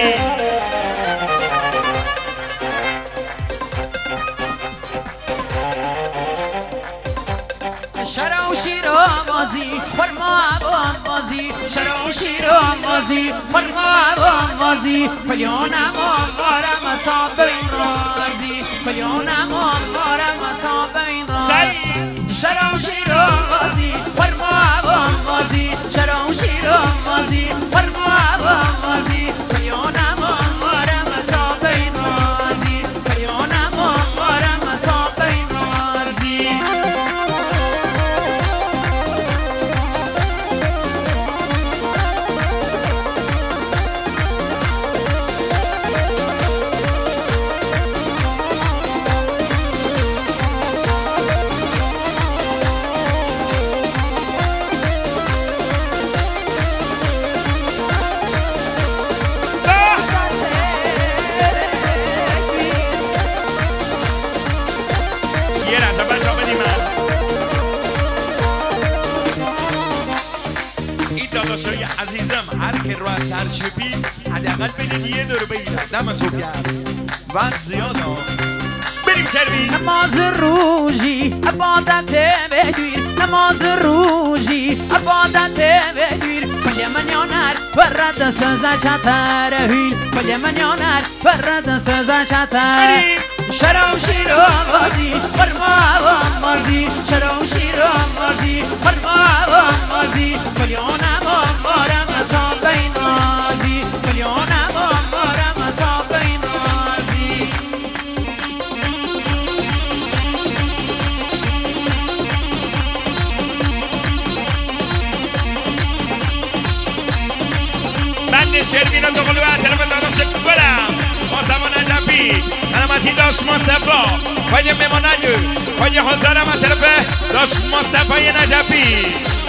شرا و شیرآوازی فرما بازی شرا و شیرآوازی فرما بازی فلیونم آوارم تا بین رازی فلیونم آوارم تا بین رازی شرا و شیرآوازی فرما بازی شرا و شیرآوازی فرما بازی فلیونم آوارم تا بین رازی فلیونم آوارم تا بین رازی داداشای عزیزم هر که رو از سرشپی حداقل بدید یه دور بگیرم دم صبح گرد وقت زیاد ها بریم سروی نماز روژی عبادت بدویر نماز روژی عبادت بدویر کلی من یانر برد سزچتر هیل کلی من یانر برد سزچتر شرا و شیرآوازی فرما بازی شرا و شیرآوازی فرما بازی کلیونم آوارم تا بین رازی کلیونم آوارم تا بین رازی بند شروین دو قلوه طرف داداش گلم ما زمان نجفی سلامتی داشت مصفا پای ممانجو پای حضارم طرف داشت مصفای نجفی